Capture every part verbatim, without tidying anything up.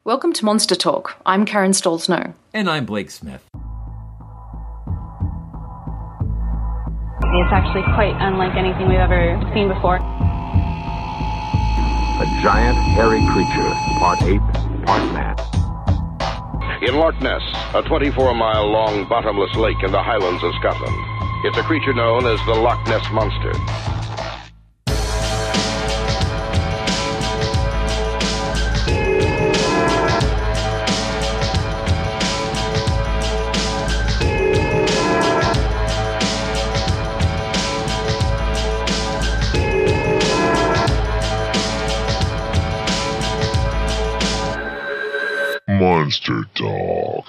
Welcome to Monster Talk. I'm Karen Stolzno. And I'm Blake Smith. It's actually quite unlike anything we've ever seen before. A giant, hairy creature, part ape, part man. In Loch Ness, a twenty-four mile long bottomless lake in the Highlands of Scotland. It's a creature known as the Loch Ness Monster. Monster Talk.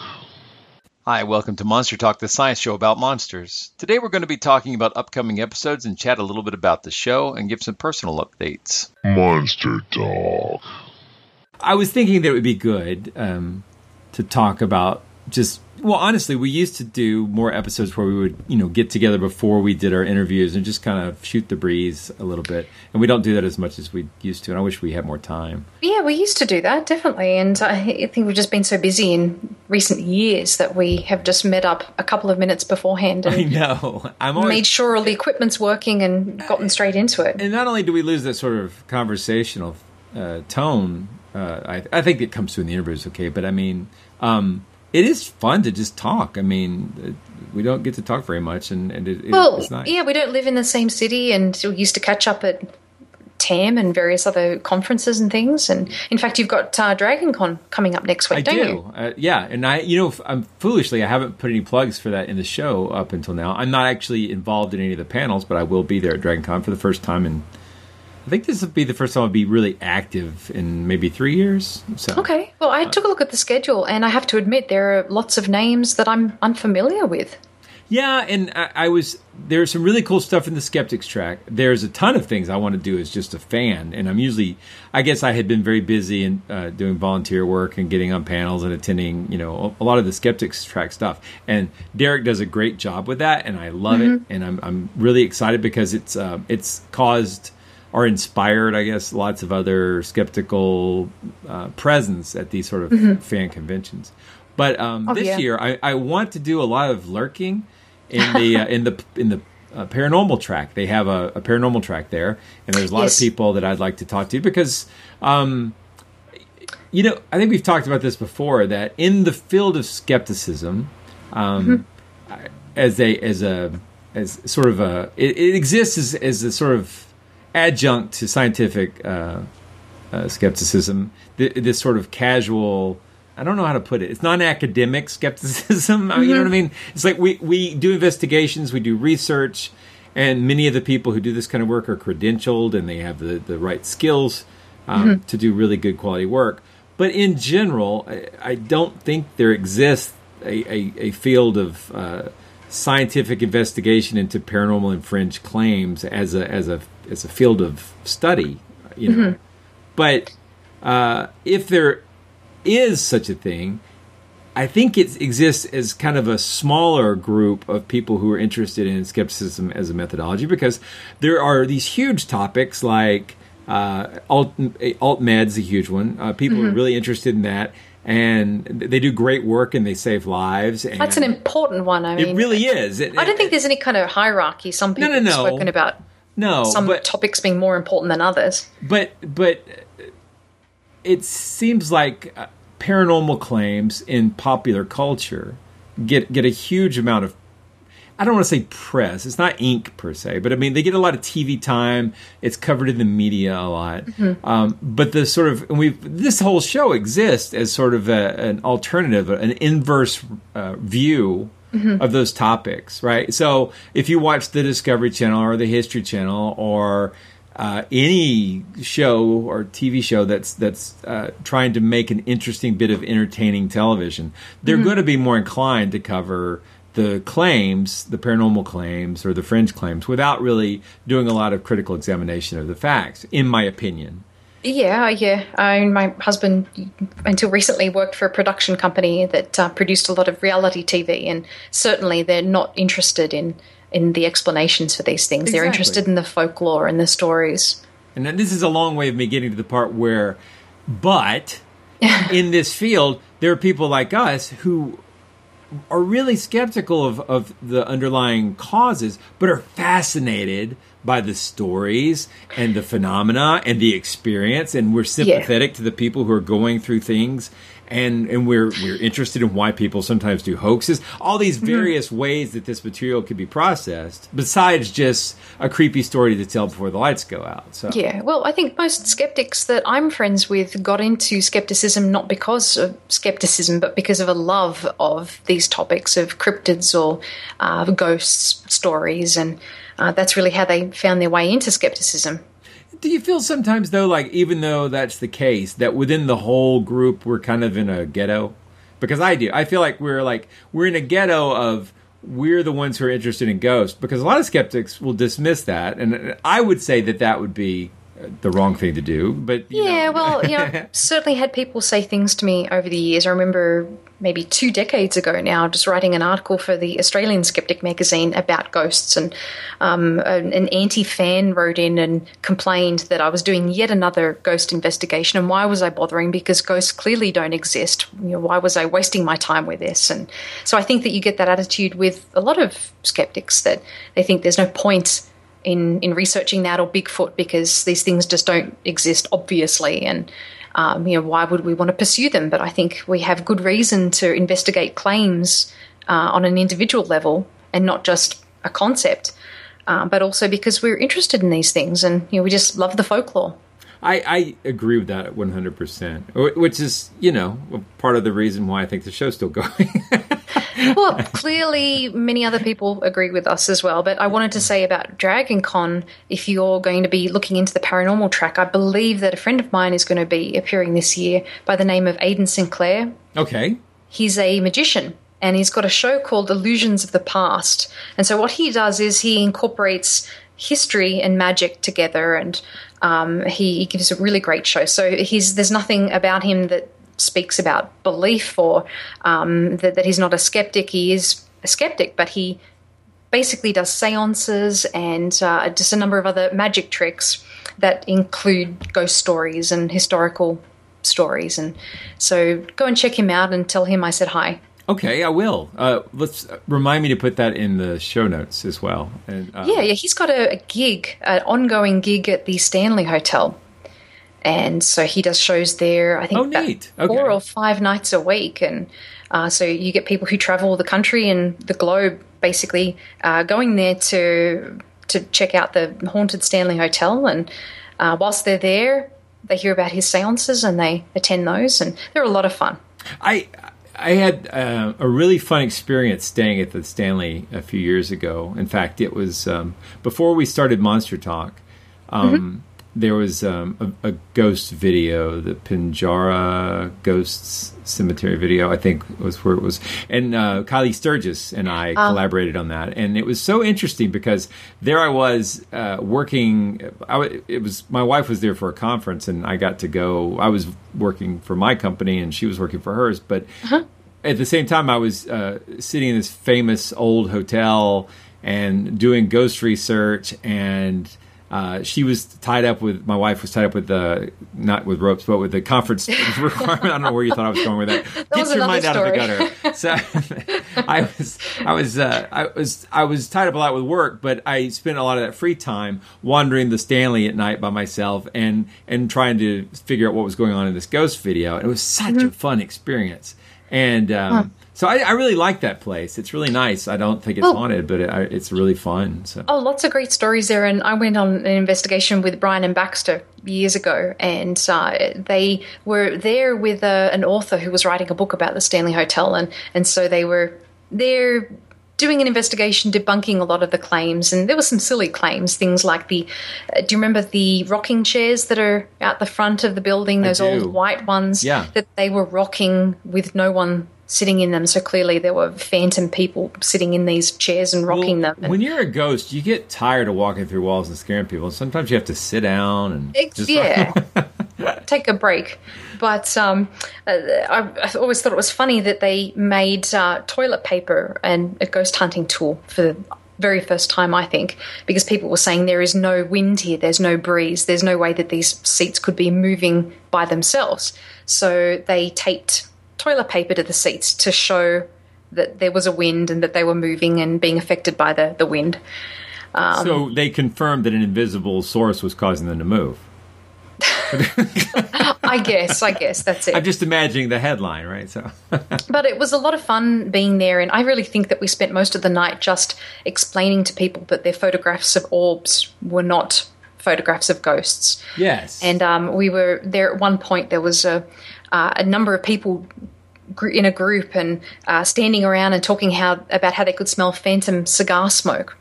Hi, welcome to Monster Talk, the science show about monsters. Today we're going to be talking about upcoming episodes and chat a little bit about the show and give some personal updates. Monster Talk. I was thinking that it would be good um, to talk about just, well, honestly, we used to do more episodes where we would, you know, get together before we did our interviews and just kind of shoot the breeze a little bit. And we don't do that as much as we used to, and I wish we had more time. Yeah, we used to do that, definitely. And I think we've just been so busy in recent years that we have just met up a couple of minutes beforehand and I know. I'm always, made sure all the equipment's working and gotten straight into it. And not only do we lose that sort of conversational uh, tone, uh, I, I think it comes through in the interviews, okay, but I mean... Um, It is fun to just talk. I mean, we don't get to talk very much, and, and it, well, it's nice. Yeah, we don't live in the same city, and we used to catch up at T A M and various other conferences and things. And in fact, you've got uh, DragonCon coming up next week, I don't do. you? Uh, yeah, and I, you know, I'm foolishly, I haven't put any plugs for that in the show up until now. I'm not actually involved in any of the panels, but I will be there at DragonCon for the first time in. I think this will be the first time I'll be really active in maybe three years. So. Okay. Well, I took a look at the schedule, and I have to admit there are lots of names that I'm unfamiliar with. Yeah, and I, I was there's some really cool stuff in the Skeptics track. There's a ton of things I want to do as just a fan, and I'm usually, I guess I had been very busy in uh, doing volunteer work and getting on panels and attending, you know, a lot of the Skeptics track stuff. And Derek does a great job with that, and I love mm-hmm. it, and I'm I'm really excited because it's uh, it's caused. Or inspired, I guess, lots of other skeptical uh, presence at these sort of mm-hmm. fan conventions. But um, oh, this yeah. year, I, I want to do a lot of lurking in the uh, in the in the uh, paranormal track. They have a, a paranormal track there, and there's a lot yes. of people that I'd like to talk to because, um, you know, I think we've talked about this before that in the field of skepticism, um, mm-hmm. as a as a as sort of a it, it exists as, as a sort of adjunct to scientific uh, uh, skepticism, th- this sort of casual, I don't know how to put it, it's non-academic skepticism, mm-hmm. you know what I mean? It's like we, we do investigations, we do research, and many of the people who do this kind of work are credentialed and they have the, the right skills um, mm-hmm. to do really good quality work. But in general, I, I don't think there exists a, a, a field of uh, scientific investigation into paranormal and fringe claims as a as a as a field of study, you know. Mm-hmm. But uh, if there is such a thing, I think it exists as kind of a smaller group of people who are interested in skepticism as a methodology, because there are these huge topics like uh, alt alt med's a huge one. Uh, people mm-hmm. are really interested in that. And they do great work and they save lives. And that's an important one. I mean, it really is. It, I don't think there's any kind of hierarchy. Some people no, no, no. have spoken about no, some but, topics being more important than others. But but it seems like paranormal claims in popular culture get get a huge amount of, I don't want to say press. It's not ink per se, but I mean they get a lot of T V time. It's covered in the media a lot. Mm-hmm. Um, but the sort of and we this whole show exists as sort of a, an alternative, an inverse uh, view mm-hmm. of those topics, right? So if you watch the Discovery Channel or the History Channel or uh, any show or T V show that's that's uh, trying to make an interesting bit of entertaining television, they're mm-hmm. going to be more inclined to cover the claims, the paranormal claims or the fringe claims, without really doing a lot of critical examination of the facts, in my opinion. Yeah, yeah. I mean, my husband, until recently, worked for a production company that uh, produced a lot of reality T V, and certainly they're not interested in, in the explanations for these things. Exactly. They're interested in the folklore and the stories. And this is a long way of me getting to the part where, but in this field, there are people like us who are really skeptical of, of the underlying causes, but are fascinated by the stories and the phenomena and the experience, and we're sympathetic yeah. to the people who are going through things, and, and we're we're interested in why people sometimes do hoaxes. All these various mm-hmm. ways that this material could be processed, besides just a creepy story to tell before the lights go out. So yeah, well, I think most skeptics that I'm friends with got into skepticism not because of skepticism, but because of a love of these topics of cryptids or uh, ghost stories, and Uh, that's really how they found their way into skepticism. Do you feel sometimes, though, like even though that's the case, that within the whole group we're kind of in a ghetto? Because I do. I feel like we're like we're in a ghetto of we're the ones who are interested in ghosts, because a lot of skeptics will dismiss that, and I would say that that would be the wrong thing to do. But you yeah, know. well, you know, certainly had people say things to me over the years. I remember maybe two decades ago now, just writing an article for the Australian Skeptic magazine about ghosts, and um, an, an anti-fan wrote in and complained that I was doing yet another ghost investigation, and why was I bothering, because ghosts clearly don't exist. You know, why was I wasting my time with this? And so I think that you get that attitude with a lot of skeptics, that they think there's no point in, in researching that or Bigfoot because these things just don't exist, obviously, and Um, you know, why would we want to pursue them? But I think we have good reason to investigate claims uh, on an individual level and not just a concept, uh, but also because we're interested in these things, and you know, we just love the folklore. I, I agree with that one hundred percent, which is, you know, part of the reason why I think the show's still going. Well, clearly many other people agree with us as well, but I wanted to say about Dragon Con, if you're going to be looking into the paranormal track, I believe that a friend of mine is going to be appearing this year by the name of Aidan Sinclair. Okay. He's a magician, and he's got a show called Illusions of the Past. And so what he does is he incorporates history and magic together, and um, he, he gives a really great show. So he's there's nothing about him that speaks about belief or um, that, that he's not a skeptic. He is a skeptic, but he basically does seances and uh, just a number of other magic tricks that include ghost stories and historical stories. And so go and check him out and tell him I said hi. Okay, I will. Uh, let's uh, remind me to put that in the show notes as well. And, uh, yeah, yeah, he's got a, a gig, an ongoing gig at the Stanley Hotel. And so he does shows there, I think, oh, neat. Okay. four or five nights a week. And uh, so you get people who travel the country and the globe, basically, uh, going there to to check out the haunted Stanley Hotel. And uh, whilst they're there, they hear about his seances and they attend those. And they're a lot of fun. I I had uh, a really fun experience staying at the Stanley a few years ago. In fact, it was um, before we started Monster Talk. Um, mm-hmm. There was um, a, a ghost video, the Pinjarra Ghosts Cemetery video, I think was where it was. And uh, Kylie Sturgis and I um. collaborated on that. And it was so interesting because there I was uh, working. I w- it was my wife was there for a conference, and I got to go. I was working for my company, and she was working for hers. But uh-huh. at the same time, I was uh, sitting in this famous old hotel and doing ghost research, and Uh, she was tied up with, my wife was tied up with the, not with ropes, but with the conference requirement. I don't know where you thought I was going with that. that Get your mind story. out of the gutter. So I was, I was, uh, I was, I was tied up a lot with work, but I spent a lot of that free time wandering the Stanley at night by myself and, and trying to figure out what was going on in this ghost video. And it was such mm-hmm. a fun experience. And, um, huh. So I, I really like that place. It's really nice. I don't think it's oh. haunted, but it, I, it's really fun. So. Oh, lots of great stories there. And I went on an investigation with Brian and Baxter years ago, and uh, they were there with uh, an author who was writing a book about the Stanley Hotel. And, and so they were there doing an investigation, debunking a lot of the claims. And there were some silly claims, things like the, uh, do you remember the rocking chairs that are out the front of the building, those old white ones? Yeah. That they were rocking with no one sitting in them, so clearly there were phantom people sitting in these chairs and rocking well, them. And when you're a ghost, you get tired of walking through walls and scaring people. Sometimes you have to sit down and just yeah, take a break. But um, I, I always thought it was funny that they made uh, toilet paper and a ghost hunting tool for very first time, I think, because people were saying there is no wind here, there's no breeze, there's no way that these seats could be moving by themselves. So they taped toilet paper to the seats to show that there was a wind and that they were moving and being affected by the, the wind. Um, so they confirmed that an invisible source was causing them to move. I guess, I guess that's it. I'm just imagining the headline, right? So, but it was a lot of fun being there, and I really think that we spent most of the night just explaining to people that their photographs of orbs were not photographs of ghosts. Yes. And um, we were there at one point. There was a uh, a number of people in a group and uh, standing around and talking how about how they could smell phantom cigar smoke.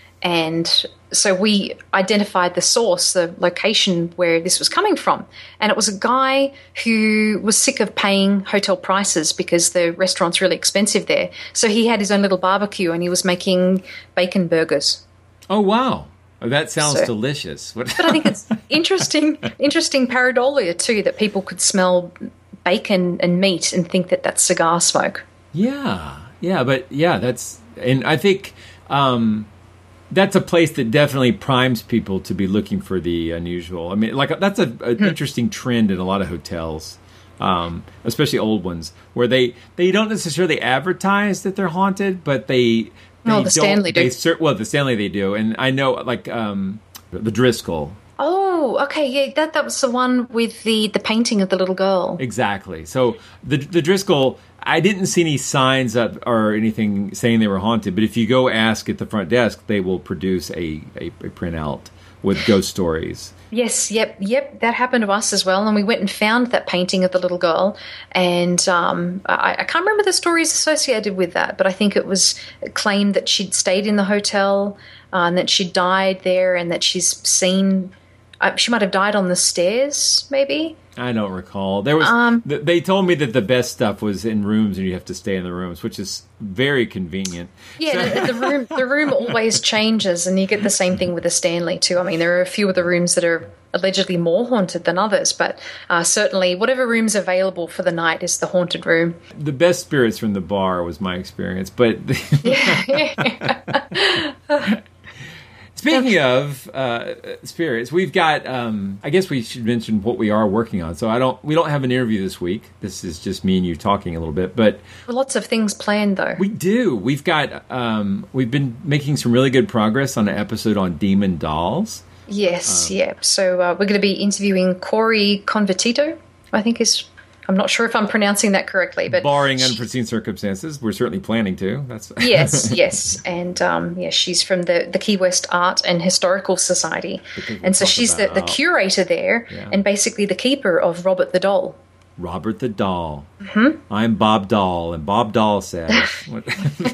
And so we identified the source, the location where this was coming from. And it was a guy who was sick of paying hotel prices because the restaurant's really expensive there. So he had his own little barbecue and he was making bacon burgers. Oh, wow. Oh, that sounds So- delicious. What- But I think it's interesting, interesting pareidolia too, that people could smell bacon and meat and think that that's cigar smoke. Yeah, yeah, but yeah, that's, and I think um, that's a place that definitely primes people to be looking for the unusual. I mean, like that's a, an Hmm. interesting trend in a lot of hotels, um, especially old ones, where they they don't necessarily advertise that they're haunted, but they. they No, the don't- Stanley do. They cer- well, the Stanley they do, and I know like um, the Driscoll. Oh, okay, yeah, that that was the one with the, the painting of the little girl. Exactly. So the the Driscoll, I didn't see any signs up or anything saying they were haunted, but if you go ask at the front desk, they will produce a, a, a printout with ghost stories. Yes, yep, yep, that happened to us as well. And we went and found that painting of the little girl. And um, I, I can't remember the stories associated with that, but I think it was claimed that she'd stayed in the hotel uh, and that she died there and that she's seen, uh, she might have died on the stairs, maybe. I don't recall. There was. Um, th- they told me that the best stuff was in rooms, and you have to stay in the rooms, which is very convenient. Yeah, the, the room the room always changes, and you get the same thing with the Stanley too. I mean, there are a few of the rooms that are allegedly more haunted than others, but uh, certainly whatever room's available for the night is the haunted room. The best spirits from the bar was my experience, but. Speaking of uh, spirits, we've got. Um, I guess we should mention what we are working on. So I don't. We don't have an interview this week. This is just me and you talking a little bit. But Lots of things planned, though. we do. We've got. Um, we've been making some really good progress on an episode on demon dolls. Yes, yeah. So uh, we're going to be interviewing Corey Convertito, I think is. I'm not sure if I'm pronouncing that correctly, but Barring she- unforeseen circumstances, we're certainly planning to. That's yes, yes, and um, yeah, she's from the, the Key West Art and Historical Society, Because we'll and so talk she's the, the about- curator there, Yeah. and basically the keeper of Robert the Doll. Robert the Doll. Mm-hmm. I'm Bob Doll, and Bob Doll says. What-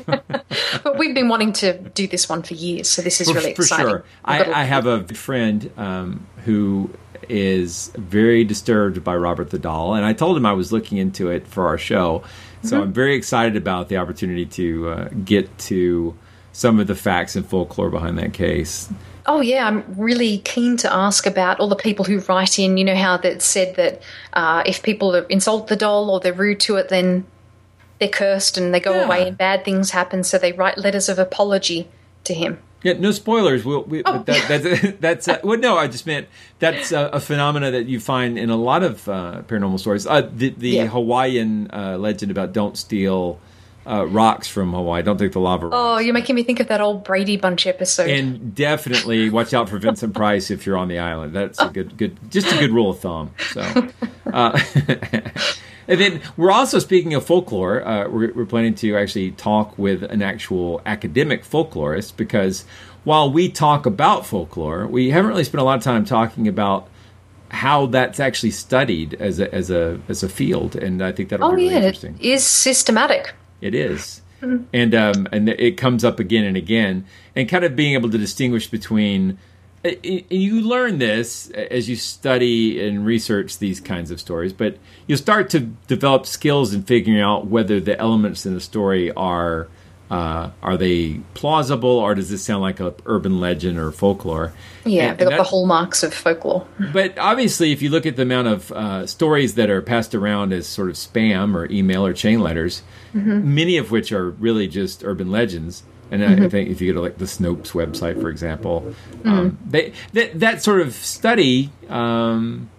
But we've been wanting to do this one for years, so this is for, really for exciting. sure. We've got a- I, I have a friend um, who is very disturbed by Robert the Doll, and I told him I was looking into it for our show. So Mm-hmm. I'm very excited about the opportunity to uh, get to some of the facts and folklore behind that case. Oh, yeah, I'm really keen to ask about all the people who write in. You know how that said that uh, if people insult the doll or they're rude to it, then they're cursed and they go Yeah. away and bad things happen, so they write letters of apology to him. Yeah, no spoilers. We'll, we, Oh. but that, that's that's uh, well, no. I just meant that's a, a phenomena that you find in a lot of uh, paranormal stories. Uh, the the Yeah. Hawaiian uh, legend about don't steal uh, rocks from Hawaii. Don't take the lava rocks. Oh, you're making me think of that old Brady Bunch episode. And definitely watch out for Vincent Price if you're on the island. That's a good, good, just a good rule of thumb. So, uh, and then we're also speaking of folklore. Uh, we're, we're planning to actually talk with an actual academic folklorist because while we talk about folklore, we haven't really spent a lot of time talking about how that's actually studied as a as a as a field. And I think that'll oh, be really yeah, interesting. it is systematic. It is. And um, and it comes up again and again. And kind of being able to distinguish between... and you learn this as you study and research these kinds of stories, but you'll start to develop skills in figuring out whether the elements in the story are... Uh, are they plausible, or does this sound like a urban legend or folklore? Yeah, And- they've and got the that- hallmarks of folklore. But obviously, if you look at the amount of uh, stories that are passed around as sort of spam or email or chain letters, Mm-hmm. many of which are really just urban legends, And mm-hmm. I think if you go to like the Snopes website, for example, mm-hmm. um, they that that sort of study um,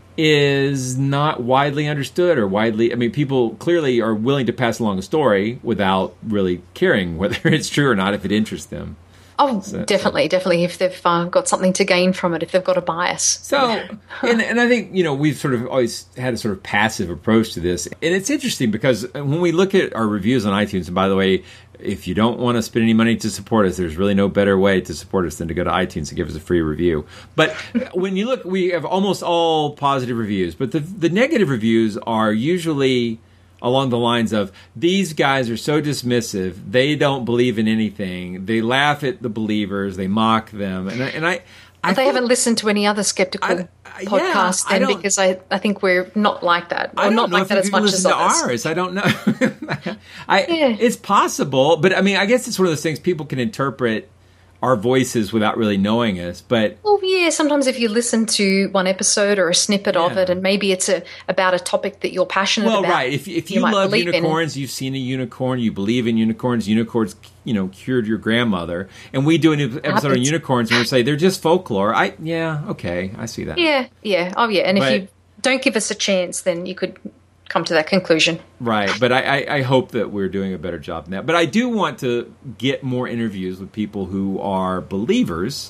is not widely understood or widely. I mean, people clearly are willing to pass along a story without really caring whether it's true or not if it interests them. Oh, so, definitely, so. definitely. If they've uh, got something to gain from it, if they've got a bias. So, and, and I think, you know, we've sort of always had a sort of passive approach to this. And it's interesting because when we look at our reviews on iTunes, and by the way, if you don't want to spend any money to support us, there's really no better way to support us than to go to iTunes and give us a free review. But when you look, we have almost all positive reviews. But the, the negative reviews are usually along the lines of, these guys are so dismissive, they don't believe in anything, they laugh at the believers, they mock them, and I, and I, I they thought, haven't listened to any other skeptical I, I, podcasts yeah, then, I because I, I think we're not like that, or I don't not know like if that as much as to others. ours. I don't know. I, yeah. It's possible, but I mean, I guess it's one of those things people can interpret our voices without really knowing us. But well, yeah, sometimes if you listen to one episode or a snippet yeah. of it, and maybe it's a, about a topic that you're passionate well, about. Well, right. If, if you, you love unicorns, in. You've seen a unicorn, you believe in unicorns, unicorns, you know, cured your grandmother, and we do an episode Happens. on unicorns, and we say they're just folklore. I yeah, okay, I see that. Yeah, yeah, oh yeah. And but, if you don't give us a chance, then you could come to that conclusion. Right, but I, I, I hope that we're doing a better job than that. But I do want to get more interviews with people who are believers,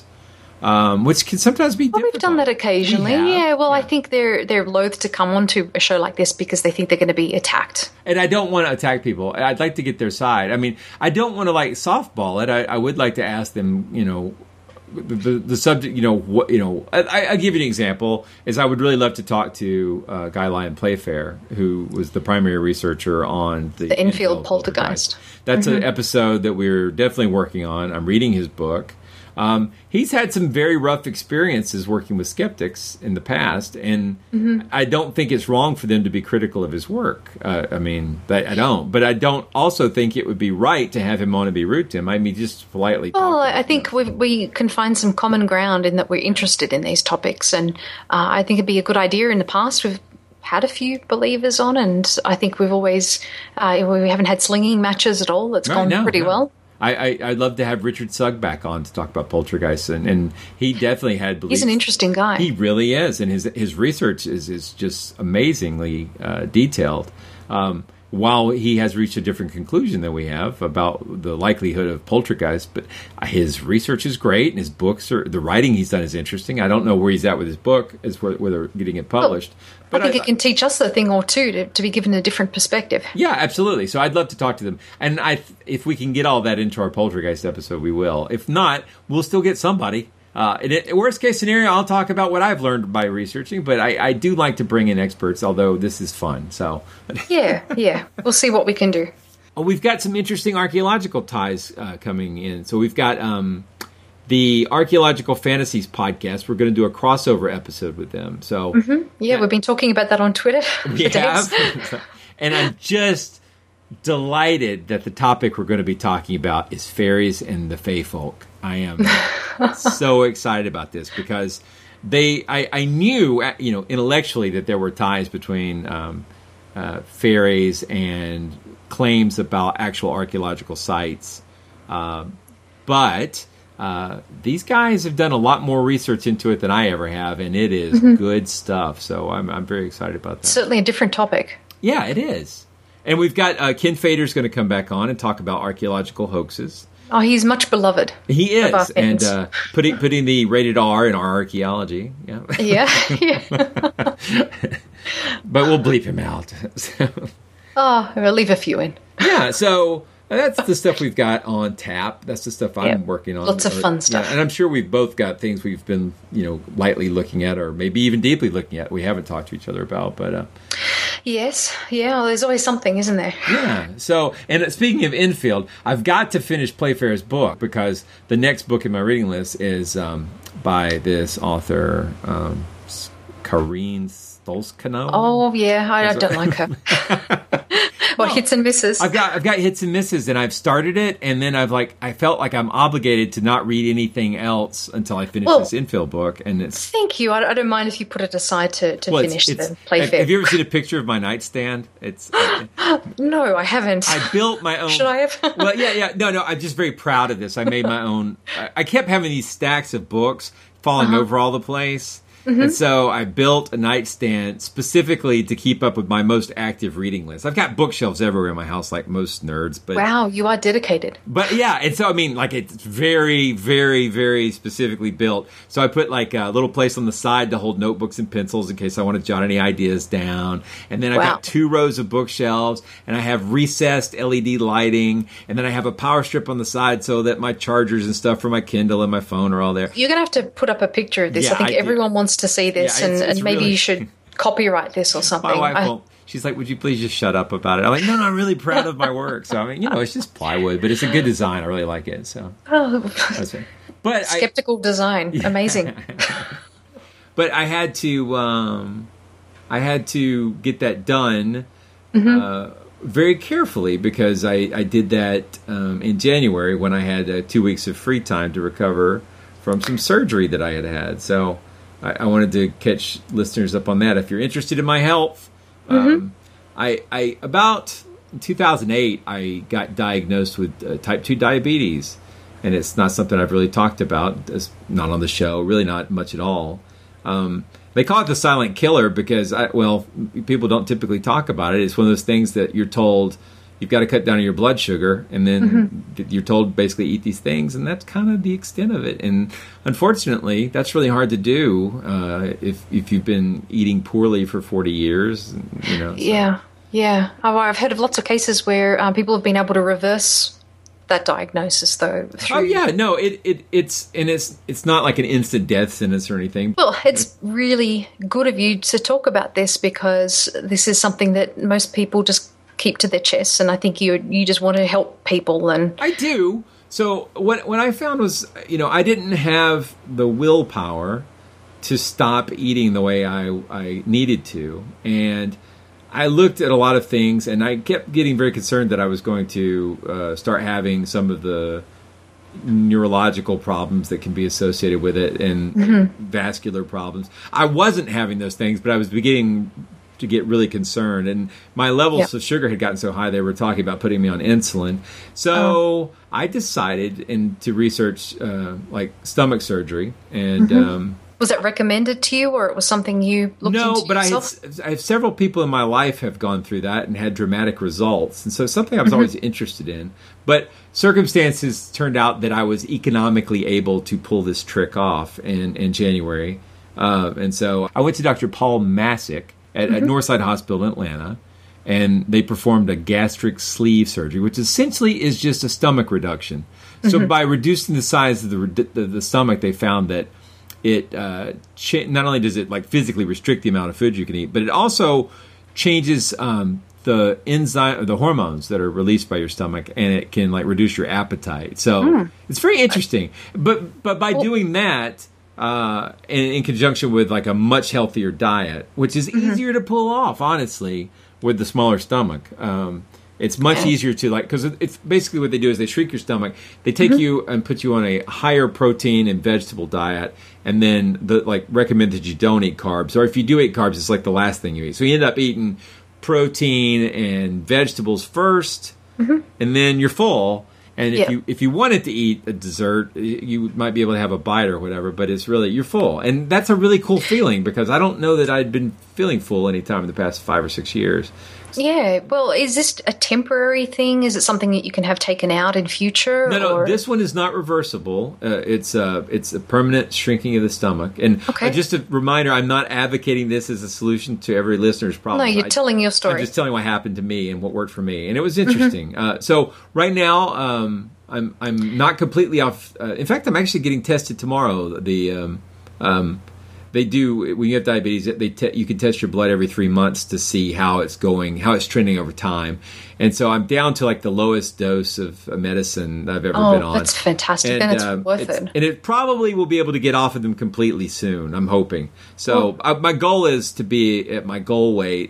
um, which can sometimes be well, difficult. We've done that occasionally. We yeah, well, yeah. I think they're they're loath to come onto a show like this because they think they're going to be attacked. And I don't want to attack people. I'd like to get their side. I mean, I don't want to like softball it. I, I would like to ask them, you know, The, the, the subject, you know, what you know. I, I give you an example. Is I would really love to talk to uh, Guy Lyon Playfair, who was the primary researcher on the, the Enfield poltergeist. poltergeist. That's mm-hmm. an episode that we're definitely working on. I'm reading his book. Um, he's had some very rough experiences working with skeptics in the past, and mm-hmm. I don't think it's wrong for them to be critical of his work. Uh, I mean, I don't, but I don't also think it would be right to have him on and be rude to him. I mean, just politely. Well, talk to I him. think we we can find some common ground in that we're interested in these topics, and uh, I think it'd be a good idea. In the past, we've had a few believers on, and I think we've always uh, we haven't had slinging matches at all. That's right, gone no, pretty no. well. I, I, I'd love to have Richard Sugg back on to talk about poltergeists, and, and he definitely had beliefs. He's an interesting guy. He really is, and his his research is, is just amazingly uh, detailed. Um, while he has reached a different conclusion than we have about the likelihood of poltergeists, but his research is great, and his books are the writing he's done is interesting. I don't know where he's at with his book, as whether getting it published. Well, but I think I, it can teach us a thing or two to, to be given a different perspective. Yeah, absolutely. So I'd love to talk to them, and I, if we can get all that into our poltergeist episode, we will. If not, we'll still get somebody. Uh, in it, worst case scenario, I'll talk about what I've learned by researching, but I, I do like to bring in experts, although this is fun. So yeah, yeah, we'll see what we can do. Oh, we've got some interesting archaeological ties uh, coming in. So we've got um, the Archaeological Fantasies podcast. We're going to do a crossover episode with them. So mm-hmm. yeah, uh, we've been talking about that on Twitter. We have, and I'm just delighted that the topic we're going to be talking about is fairies and the fae folk. I am so excited about this because they, I, I knew, you know, intellectually that there were ties between um, uh, fairies and claims about actual archaeological sites, uh, but uh, these guys have done a lot more research into it than I ever have, and it is mm-hmm. good stuff. So I'm, I'm very excited about that. Certainly a different topic. Yeah, it is. And we've got uh, Ken Fader's going to come back on and talk about archaeological hoaxes. Oh, he's much beloved. He is, and uh, putting putting the rated R in our archaeology. Yeah, yeah. yeah. But we'll bleep him out. So. Oh, we'll leave a few in. Yeah, so that's the stuff we've got on tap. That's the stuff I'm yep. working on. Lots of fun stuff. Yeah, and I'm sure we've both got things we've been, you know, lightly looking at, or maybe even deeply looking at. We haven't talked to each other about, but. Uh, Yes, yeah, well, there's always something, isn't there? Yeah, so, and speaking of Enfield, I've got to finish Playfair's book because the next book in my reading list is um, by this author, um, Karine Stolzkano. Oh, yeah, I, I don't like her. Or hits and misses. I've got I've got hits and misses, and I've started it, and then I've like I felt like I'm obligated to not read anything else until I finish Well, this infill book, and it's Thank you. I, I don't mind if you put it aside to, to well, it's- finish it's- the play have, fair. have you ever seen a picture of my nightstand? It's No, I haven't. I built my own. Should I have? Well, yeah, yeah. No, no. I'm just very proud of this. I made my own. I, I kept having these stacks of books falling Uh-huh. over all the place. And so I built a nightstand specifically to keep up with my most active reading list. I've got bookshelves everywhere in my house, like most nerds. But Wow, you are dedicated. But yeah, and so I mean, like it's very, very, very specifically built. So I put like a little place on the side to hold notebooks and pencils in case I want to jot any ideas down. And then I've Wow. got two rows of bookshelves, and I have recessed L E D lighting, and then I have a power strip on the side so that my chargers and stuff for my Kindle and my phone are all there. You're going to have to put up a picture of this. Yeah, I think I do. everyone wants to see this, Yeah, and, it's- it's and maybe really- you should copyright this or something. My wife I- won't. She's like, "Would you please just shut up about it?" I'm like, "No, no, I'm really proud of my work." So I mean, you know, it's just plywood, but it's a good design. I really like it. So oh, that's it. But I, skeptical design. Amazing. but I had to, um, I had to get that done Mm-hmm. uh, very carefully because I, I did that um, in January when I had uh, two weeks of free time to recover from some surgery that I had had. So I, I wanted to catch listeners up on that. If you're interested in my health, Mm-hmm. um, I, I about two thousand eight I got diagnosed with uh, type two diabetes, and it's not something I've really talked about. It's not on the show, really not much at all. Um, they call it the silent killer because, I, well, people don't typically talk about it. It's one of those things that you're told you've got to cut down on your blood sugar, and then Mm-hmm. you're told basically eat these things, and that's kind of the extent of it. And unfortunately, that's really hard to do uh, if if you've been eating poorly for forty years. You know, so- Yeah, yeah. Oh, I've heard of lots of cases where um, people have been able to reverse that diagnosis, though. Through, Oh yeah, no, it, it it's and it's it's not like an instant death sentence or anything. Well, it's really good of you to talk about this because this is something that most people just keep to their chests, and I think you you just want to help people. And I do. So what what I found was, you know, I didn't have the willpower to stop eating the way I I needed to, and I looked at a lot of things, and I kept getting very concerned that I was going to uh, start having some of the neurological problems that can be associated with it, and vascular problems. I wasn't having those things, but I was beginning to get really concerned, and my levels Yeah. of sugar had gotten so high they were talking about putting me on insulin. So I decided and to research uh, like stomach surgery, and um, was that recommended to you, or it was something you looked no, into but I, yourself? had, I have several people in my life have gone through that and had dramatic results, and so something I was always interested in. But circumstances turned out that I was economically able to pull this trick off in in January, uh, and so I went to Doctor Paul Masick at, at Northside Hospital in Atlanta, and they performed a gastric sleeve surgery, which essentially is just a stomach reduction. So by reducing the size of the the, the stomach, they found that it uh, cha- not only does it like physically restrict the amount of food you can eat, but it also changes um, the enzyme or the hormones that are released by your stomach, and it can like reduce your appetite. So it's very interesting. But but by doing that, uh, in, in conjunction with like a much healthier diet, which is easier to pull off, honestly, with the smaller stomach. Um, It's much easier to like, because it's basically what they do is they shrink your stomach. They take you and put you on a higher protein and vegetable diet, and then the like recommend that you don't eat carbs, or if you do eat carbs, it's like the last thing you eat. So you end up eating protein and vegetables first, and then you're full. And if Yeah. you if you wanted to eat a dessert, you might be able to have a bite or whatever, but it's really, you're full. And that's a really cool feeling, because I don't know that I'd been feeling full any time in the past five or six years. Yeah. Well, is this a temporary thing? Is it something that you can have taken out in future? No, no, or? this one is not reversible. Uh, it's uh, it's a permanent shrinking of the stomach. And Okay. uh, just a reminder, I'm not advocating this as a solution to every listener's problem. No, you're I, telling your story. I'm just telling what happened to me and what worked for me, and it was interesting. Uh, so right now, um, I'm I'm not completely off. Uh, in fact, I'm actually getting tested tomorrow. The um, um, they do when you have diabetes. They te- you can test your blood every three months to see how it's going, how it's trending over time. And so I'm down to like the lowest dose of a medicine I've ever oh, been on. that's fantastic. And, it's um, worth it's- it. And it probably will be able to get off of them completely soon. I'm hoping. So Well- uh, my goal is to be at my goal weight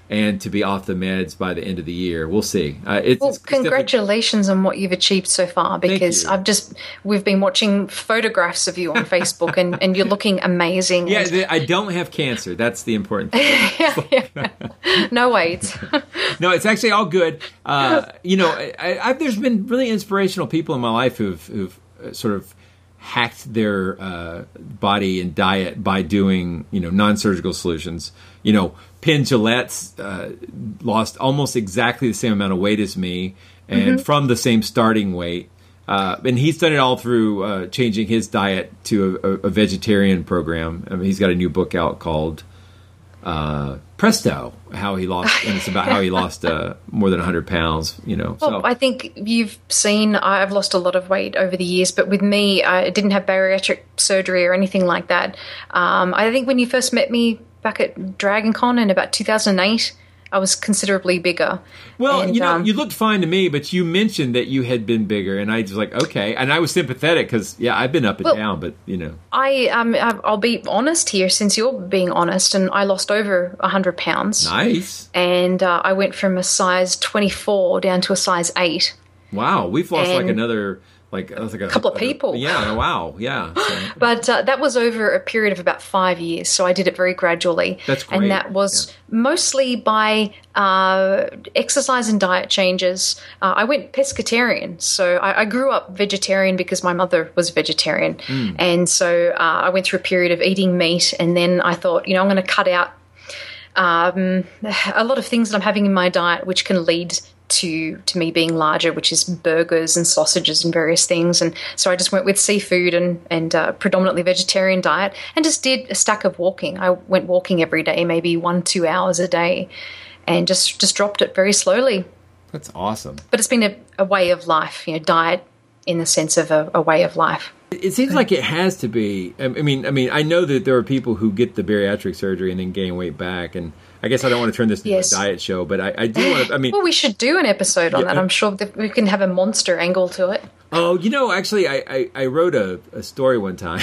and to be off the meds by the end of the year. We'll see. Uh, it's, well, it's congratulations on what you've achieved so far, because you. I've just we've been watching photographs of you on Facebook, and, and you're looking amazing. Yeah, and, I don't have cancer. That's the important thing. yeah, yeah. No, wait. No, it's actually all good. Uh, you know, I, I, there's been really inspirational people in my life who've, who've sort of hacked their uh, body and diet by doing, you know, non-surgical solutions. You know, Penn Jillette's uh, lost almost exactly the same amount of weight as me, and mm-hmm. from the same starting weight. Uh, and he's done it all through uh, changing his diet to a, a vegetarian program. I mean, he's got a new book out called uh, Presto, how he lost, and it's about how he lost uh, more than one hundred pounds, you know. Well, so. I think you've seen, I've lost a lot of weight over the years, but with me, I didn't have bariatric surgery or anything like that. Um, I think when you first met me back at Dragon Con in about two thousand eight, I was considerably bigger. Well, and, you know, um, you looked fine to me, but you mentioned that you had been bigger, and I was like, okay. And I was sympathetic because, yeah, I've been up and well, down, but, you know. I, um, I'll be honest here, since you're being honest, and I lost over one hundred pounds. Nice. And uh, I went from a size twenty-four down to a size eight. Wow, we've lost and like another... Like, that was like a couple of a, people. Yeah, wow, yeah. So. But uh, that was over a period of about five years, so I did it very gradually. That's great. And that was yeah. mostly by uh, exercise and diet changes. Uh, I went pescatarian, so I, I grew up vegetarian because my mother was vegetarian. Mm. And so uh, I went through a period of eating meat, and then I thought, you know, I'm going to cut out um, a lot of things that I'm having in my diet which can lead to to me being larger, which is burgers and sausages and various things. And so I just went with seafood and, and uh, predominantly vegetarian diet, and just did a stack of walking. I went walking every day, maybe one, two hours a day, and just, just dropped it very slowly. That's awesome. But it's been a, a way of life, you know, diet in the sense of a, a way of life. It seems like it has to be. I mean, I mean, I know that there are people who get the bariatric surgery and then gain weight back, and I guess I don't want to turn this into yes. a diet show, but I, I do want to. I mean, well, we should do an episode on yeah, that. I'm sure that we can have a monster angle to it. Oh, you know, actually, I, I, I wrote a, a story one time.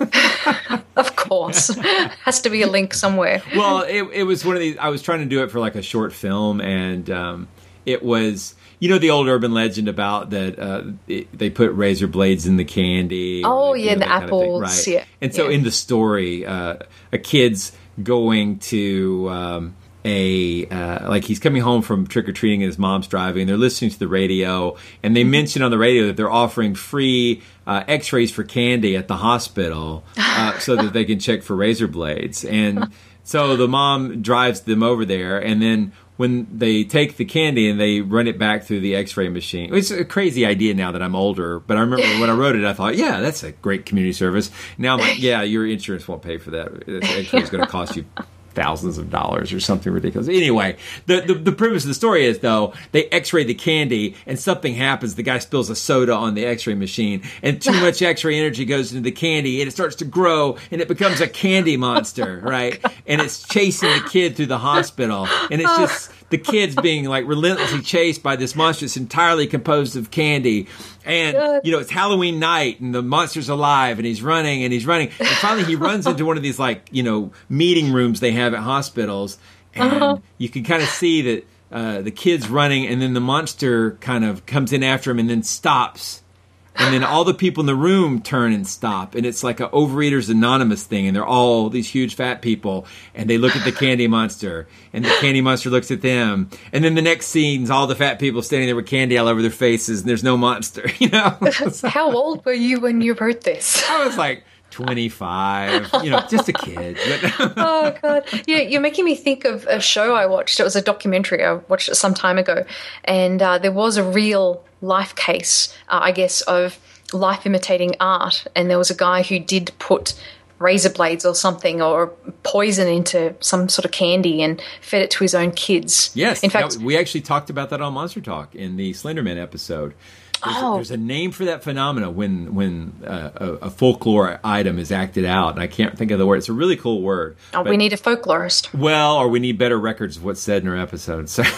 Of course, has to be a link somewhere. Well, it, it was one of these. I was trying to do it for like a short film, and um, it was. You know the old urban legend about that uh, it, they put razor blades in the candy. Oh, like, yeah, you know, the apples. Right. Yeah. And so yeah. in the story, uh, a kid's going to um, a, uh, like he's coming home from trick-or-treating and his mom's driving. They're listening to the radio, and they mention on the radio that they're offering free uh, x-rays for candy at the hospital uh, so that they can check for razor blades. And so the mom drives them over there, and then when they take the candy and they run it back through the x-ray machine. It's a crazy idea now that I'm older, but I remember when I wrote it, I thought, yeah, that's a great community service. Now I'm like, yeah, your insurance won't pay for that. The x-ray is going to cost you thousands of dollars or something ridiculous. Anyway, the, the the premise of the story is, though, they x-ray the candy and something happens. The guy spills a soda on the x-ray machine, and too much x-ray energy goes into the candy, and it starts to grow, and it becomes a candy monster, right? And it's chasing the kid through the hospital, and it's just the kid's being like relentlessly chased by this monster that's entirely composed of candy. And, God. You know, it's Halloween night and the monster's alive and he's running and he's running. And finally he runs into one of these, like, you know, meeting rooms they have at hospitals. And uh-huh. you can kind of see that uh, the kid's running, and then the monster kind of comes in after him and then stops. And then all the people in the room turn and stop. And it's like an Overeaters Anonymous thing. And they're all these huge fat people. And they look at the candy monster. And the candy monster looks at them. And then the next scene's all the fat people standing there with candy all over their faces. And there's no monster, you know? How old were you when you wrote this? I was like twenty-five, you know, just a kid. Oh, God. You know, you're making me think of a show I watched. It was a documentary. I watched it some time ago. And uh, there was a real life case, uh, I guess, of life imitating art. And there was a guy who did put razor blades or something or poison into some sort of candy and fed it to his own kids. Yes. In fact, that, we actually talked about that on Monster Talk in the Slenderman episode. There's, oh. a, there's a name for that phenomena when when uh, a, a folklore item is acted out, and I can't think of the word. It's a really cool word. Oh, but, we need a folklorist. Well, or we need better records of what's said in our episodes. So.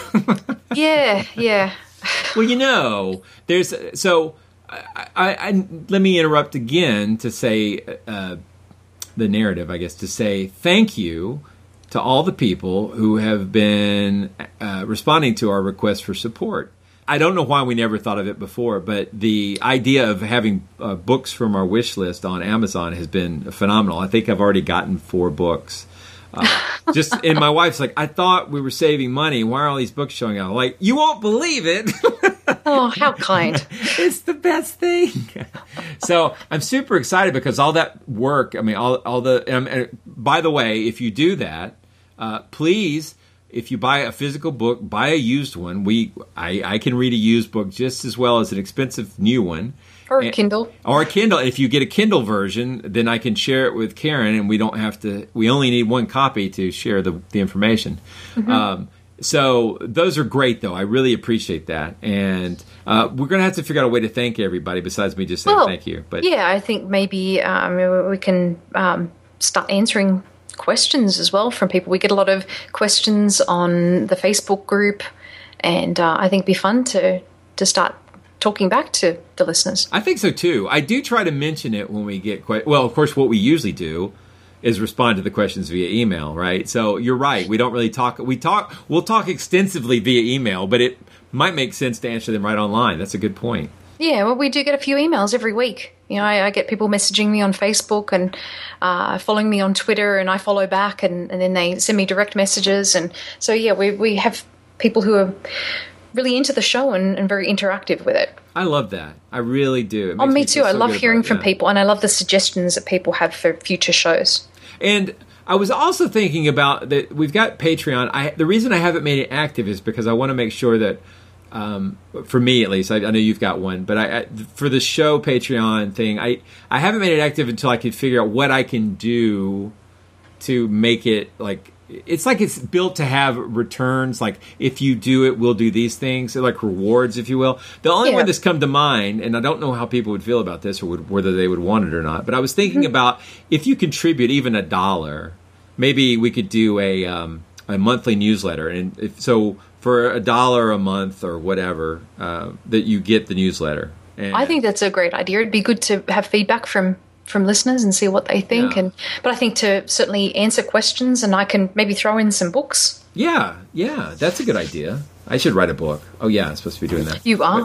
yeah, yeah. Well, you know, there's so. I, I, I let me interrupt again to say uh, the narrative, I guess, to say thank you to all the people who have been uh, responding to our request for support. I don't know why we never thought of it before, but the idea of having uh, books from our wish list on Amazon has been phenomenal. I think I've already gotten four books. Uh, just and my wife's like, I thought we were saving money. Why are all these books showing up? I'm like, you won't believe it. Oh, how kind. It's the best thing. So I'm super excited because all that work, I mean, all, all the, um, and by the way, if you do that, uh, please, if you buy a physical book, buy a used one. We, I, I can read a used book just as well as an expensive new one. Or a Kindle. Or a Kindle. If you get a Kindle version, then I can share it with Karen, and we don't have to. We only need one copy to share the the information. Mm-hmm. Um, so those are great, though. I really appreciate that, and uh, we're going to have to figure out a way to thank everybody besides me just saying well, thank you. But yeah, I think maybe um, we can um, start answering questions as well from people. We get a lot of questions on the Facebook group, and uh, I think it'd be fun to to start talking back to the listeners. I think so too. I do try to mention it when we get que- well, of course, what we usually do is respond to the questions via email, right? So you're right. We don't really talk. We talk. We'll talk extensively via email, but it might make sense to answer them right online. That's a good point. Yeah, well, we do get a few emails every week. You know, I, I get people messaging me on Facebook and uh, following me on Twitter, and I follow back, and, and then they send me direct messages. And so, yeah, we we have people who are really into the show and, and very interactive with it. I love that. I really do. It oh, me, me too. so I love hearing about, from yeah. people, and I love the suggestions that people have for future shows. And I was also thinking about that we've got Patreon. I, the reason I haven't made it active is because I want to make sure that, um, for me at least, I, I know you've got one, but I, I, for the show Patreon thing, I, I haven't made it active until I could figure out what I can do to make it like, it's like it's built to have returns. Like if you do it, we'll do these things, like rewards, if you will. The only yeah. one that's come to mind, and I don't know how people would feel about this or would, whether they would want it or not, but I was thinking mm-hmm. about if you contribute even a dollar, maybe we could do a um, a monthly newsletter. And if, so for a dollar a month or whatever, uh, that you get the newsletter. And I think that's a great idea. It'd be good to have feedback from from listeners and see what they think. Yeah. And but I think to certainly answer questions, and I can maybe throw in some books. Yeah, yeah, that's a good idea. I should write a book. Oh, yeah, I'm supposed to be doing that. You are.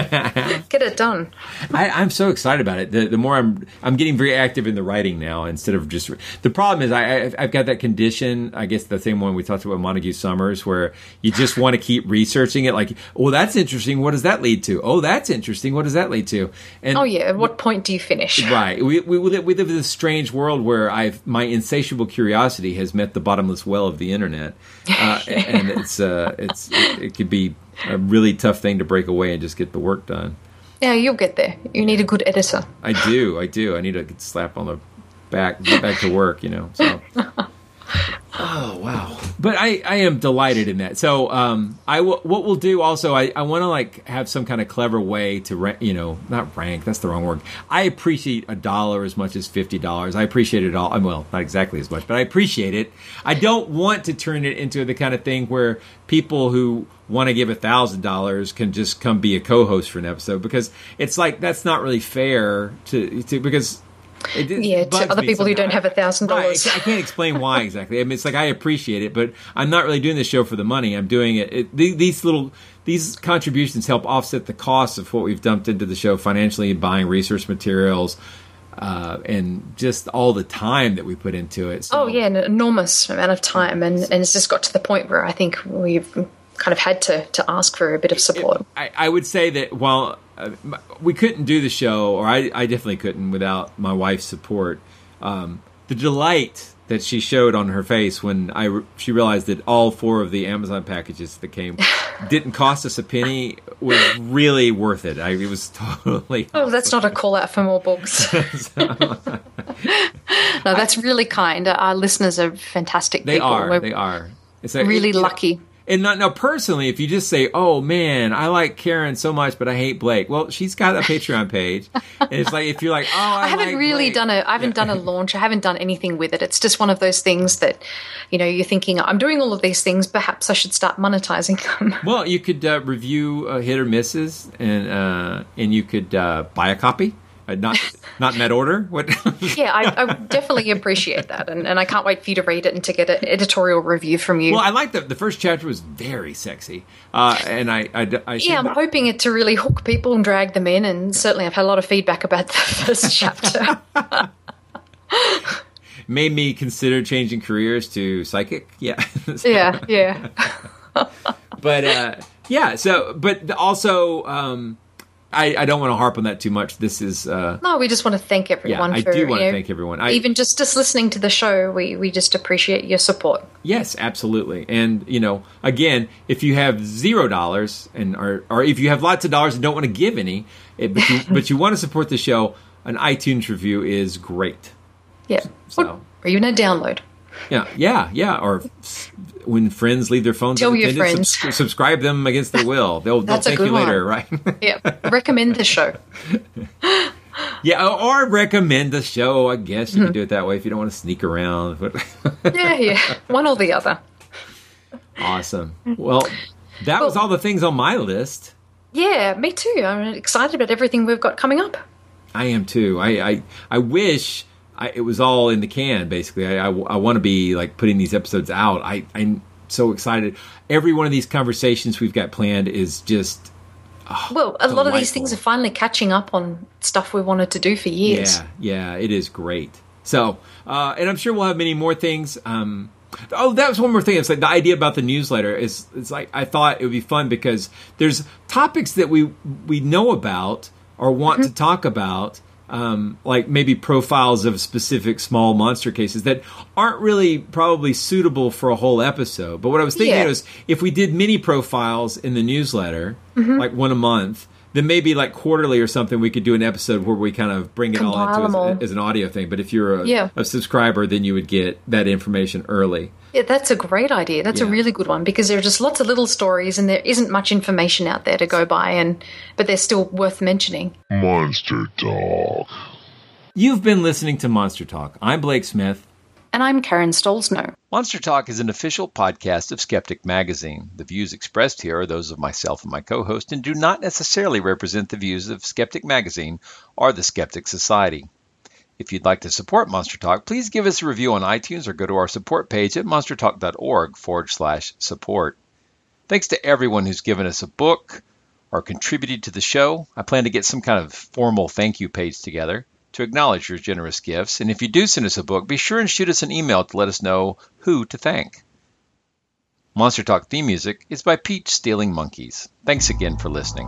Get it done. I, I'm so excited about it. The, the more I'm, I'm getting very active in the writing now instead of just. The problem is I, I, I've got that condition. I guess the same one we talked about Montague Summers, where you just want to keep researching it. Like, oh, that's interesting. What does that lead to? Oh, that's interesting. What does that lead to? And oh yeah. At what point do you finish? Right. We we, we live in this strange world where I've my insatiable curiosity has met the bottomless well of the internet, uh, and it's uh, it's it, it could be a really tough thing to break away and just get the work done. Yeah, you'll get there. You need a good editor. I do, I do. I need a good slap on the back, get back to work, you know. So. Oh, wow. But I, I am delighted in that. So um, I w- what we'll do also, I, I want to like have some kind of clever way to, rank, you know, not rank, that's the wrong word. I appreciate a dollar as much as fifty dollars. I appreciate it all. Well, not exactly as much, but I appreciate it. I don't want to turn it into the kind of thing where people who want to give one thousand dollars can just come be a co-host for an episode, because it's like that's not really fair to, to because... It, it yeah, to other people who don't have a thousand dollars. I can't explain why exactly. I mean, it's like I appreciate it, but I'm not really doing this show for the money. I'm doing it. it these little these contributions help offset the costs of what we've dumped into the show financially, buying research materials, uh, and just all the time that we put into it. So, oh yeah, an enormous amount of time, and, and it's just got to the point where I think we've kind of had to to ask for a bit of support. It, I, I would say that while uh, we couldn't do the show, or I, I definitely couldn't without my wife's support, um, the delight that she showed on her face when I re- she realized that all four of the Amazon packages that came didn't cost us a penny was really worth it. I, it was totally Oh, awesome. That's not a call out for more books. No, that's really kind. Our listeners are fantastic they people. Are, We're they are. It's a, really it, lucky. And not, now, personally, if you just say, oh, man, I like Karen so much, but I hate Blake. Well, she's got a Patreon page. And it's like, if you're like, oh, I, I haven't like really Blake. done a, I haven't yeah. done a launch. I haven't done anything with it. It's just one of those things that, you know, you're thinking, I'm doing all of these things. Perhaps I should start monetizing them. Well, you could uh, review uh, Hit or Misses, and, uh, and you could uh, buy a copy. Uh, not not in that order? What? Yeah, I, I definitely appreciate that, and, and I can't wait for you to read it and to get an editorial review from you. Well, I like the the first chapter was very sexy, uh, and I, I, I yeah, I'm hoping it to really hook people and drag them in, and certainly I've had a lot of feedback about the first chapter. Made me consider changing careers to psychic. Yeah, yeah, yeah. But uh, yeah, so but also. Um, I, I don't want to harp on that too much. This is uh, no. We just want to thank everyone. Yeah, I for, do want to you know, thank everyone. I, even just just listening to the show, we we just appreciate your support. Yes, absolutely. And you know, again, if you have zero dollars and or or if you have lots of dollars and don't want to give any, it, but you but you want to support the show, an iTunes review is great. Yeah, So or, or even a download. yeah, yeah, yeah. Or when friends leave their phones Tell your unattended, friends. subs- subscribe them against their will. They'll, they'll That's a thank good you later, one. right? Yeah, recommend the show. Yeah, or recommend the show. I guess you Mm-hmm. can do it that way if you don't want to sneak around. Yeah, yeah, one or the other. Awesome. Well, that was all the things on my list. Yeah, me too. I'm excited about everything we've got coming up. I am too. I I, I wish I, it was all in the can. Basically, I I, I want to be like putting these episodes out. I I'm so excited. Every one of these conversations we've got planned is just Well, a lot of these delightful. things are finally catching up on stuff we wanted to do for years. yeah yeah. It is great. So uh, and I'm sure we'll have many more things. Um, oh, that was one more thing. It's like the idea about the newsletter is it's like I thought it would be fun because there's topics that we we know about or want to talk about. Um, like maybe profiles of specific small monster cases that aren't really probably suitable for a whole episode. But what I was thinking Yeah. is if we did mini profiles in the newsletter, like one a month, then maybe like quarterly or something, we could do an episode where we kind of bring it all Compile them into all. as, as an audio thing. But if you're a, Yeah. a subscriber, then you would get that information early. Yeah, that's a great idea. That's a Yeah. really good one because there are just lots of little stories and there isn't much information out there to go by, and but they're still worth mentioning. Monster Talk. You've been listening to Monster Talk. I'm Blake Smith. And I'm Karen Stolzno. Monster Talk is an official podcast of Skeptic Magazine. The views expressed here are those of myself and my co-host and do not necessarily represent the views of Skeptic Magazine or the Skeptic Society. If you'd like to support Monster Talk, please give us a review on iTunes or go to our support page at monstertalk.org forward slash support. Thanks to everyone who's given us a book or contributed to the show. I plan to get some kind of formal thank you page together to acknowledge your generous gifts. And if you do send us a book, be sure and shoot us an email to let us know who to thank. Monster Talk theme music is by Peach Stealing Monkeys. Thanks again for listening.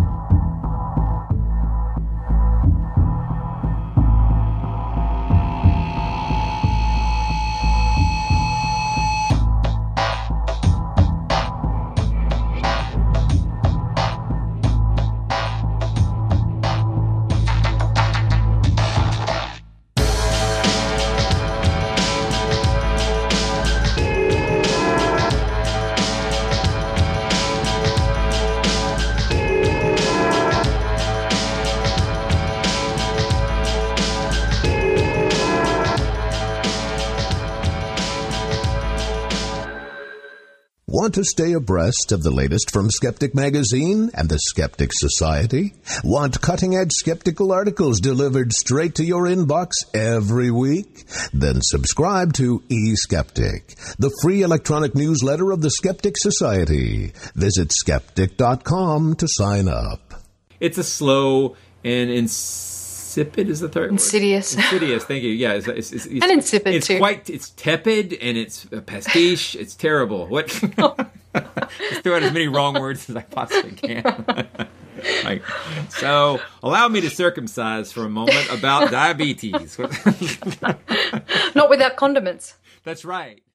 Want to stay abreast of the latest from Skeptic Magazine and the Skeptic Society? Want cutting-edge skeptical articles delivered straight to your inbox every week? Then subscribe to eSkeptic, the free electronic newsletter of the Skeptic Society. Visit skeptic dot com to sign up. It's a slow and insipid is the third Insidious. word. Insidious. Thank you. Yeah, it's, it's, it's, it's And insipid, It's too. quite. It's tepid and it's a pastiche. It's terrible. What? Just throw out as many wrong words as I possibly can. Like, so allow me to circumcise for a moment about diabetes. Not without condiments. That's right.